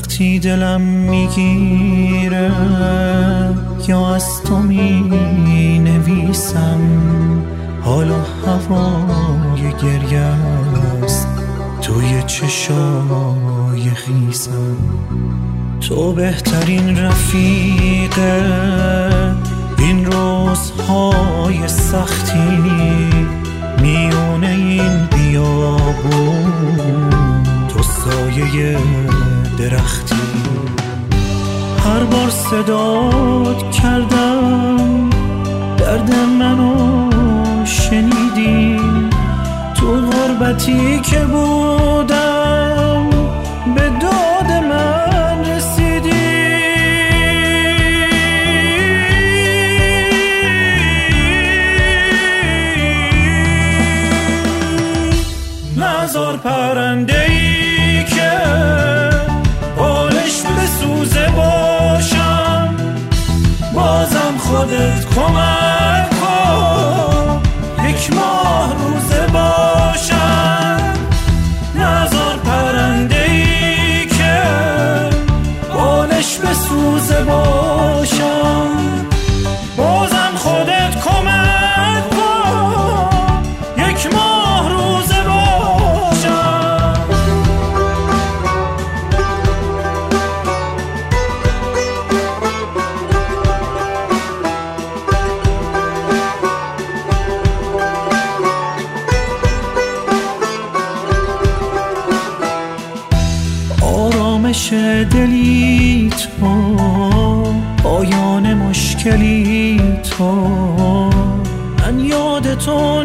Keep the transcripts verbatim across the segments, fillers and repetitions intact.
وقتی دلم میگیره یا از تو می نویسم، حال و هوای گریه است توی چشای خیسم. تو بهترین رفیقه این روزهای سختی، میونه این بیابون تو سایه درختی. هر بار صدات کردم درد منو شنیدی، تو غربتی که بودم به داد من رسیدی. نذار پرنده‌ای که بالش بسوزه باشم، بازم خودت کمک کن یک ماه روزه باشم. نذار پرنده‌ای که بالش بسوزه باشم، بازم خودت کمک کن یک ماه روزه باشم. آرامش دلی تو، پایان مشکلی تو، من یاد تو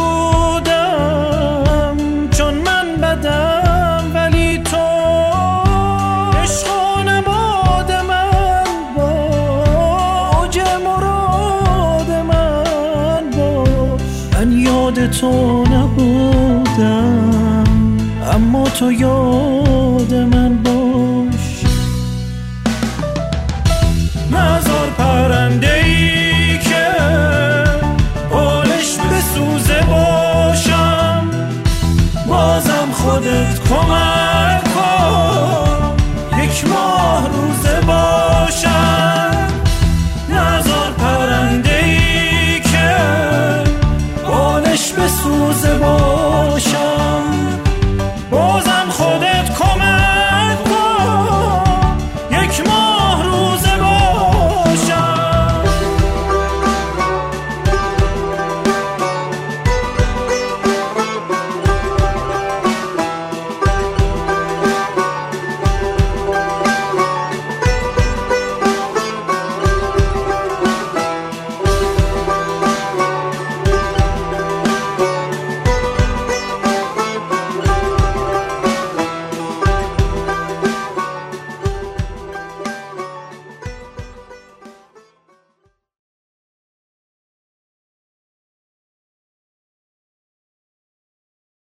نبودم چون من بدم، ولی تو عشق و نباد من باج مراد من باش. من یاد تو نبودم اما تو یاد من باش. نذار پرنده‌ای که بالش بسوزه باشم، بازم خودت کمک